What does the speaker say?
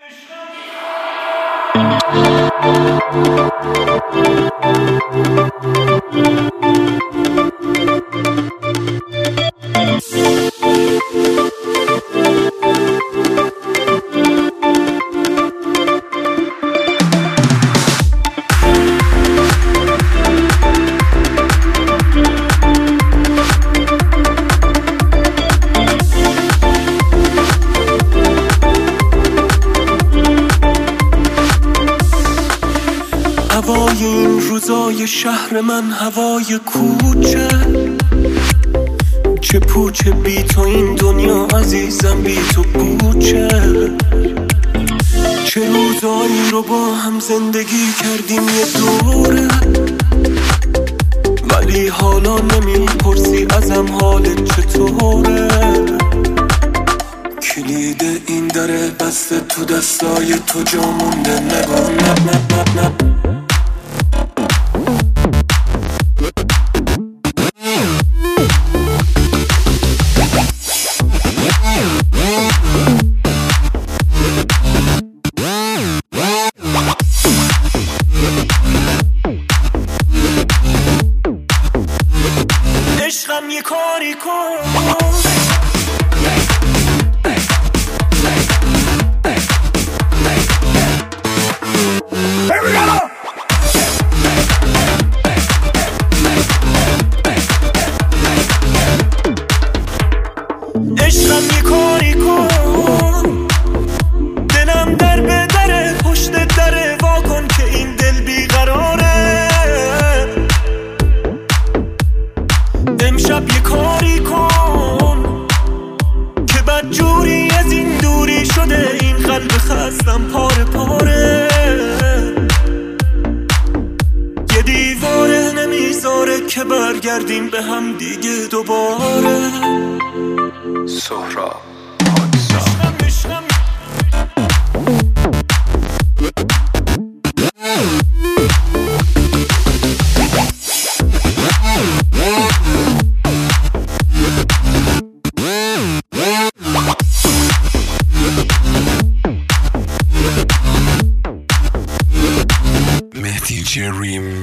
هوای این روزای شهر من، هوای کوچه، چه پوچه بی تو این دنیا عزیزم، بی تو پوچه. چه روزایی رو با هم زندگی کردیم یه دوره، ولی حالا نمیپرسی ازم حالت چطوره. کلید این دره بسته تو دستای تو، جا مونده نگو نه. عشقم یه کاری کن، عشقم یه کاری کن، دلم در به دره، پشت دره وا کن که این دل بیقراره. امشب یه کاری کن که بدجوری از این دوری شده، این قلب خستم پاره پاره. یه دیواره نمیذاره که برگردیم به هم دیگه دوباره. سهراب Mehdi Jerry